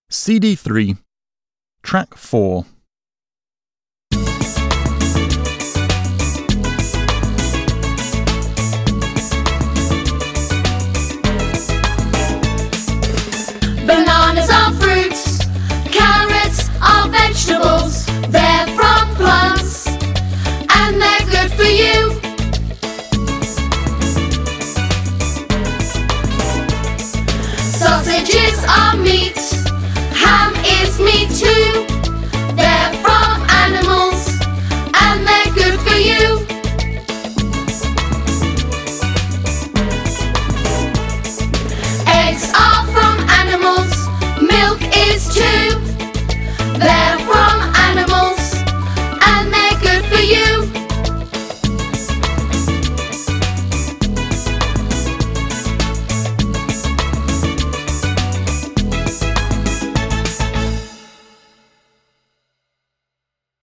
CD3, Track 4. Bananas are fruits, carrots are vegetables. They're from plants and they're good for you. Sausages are meat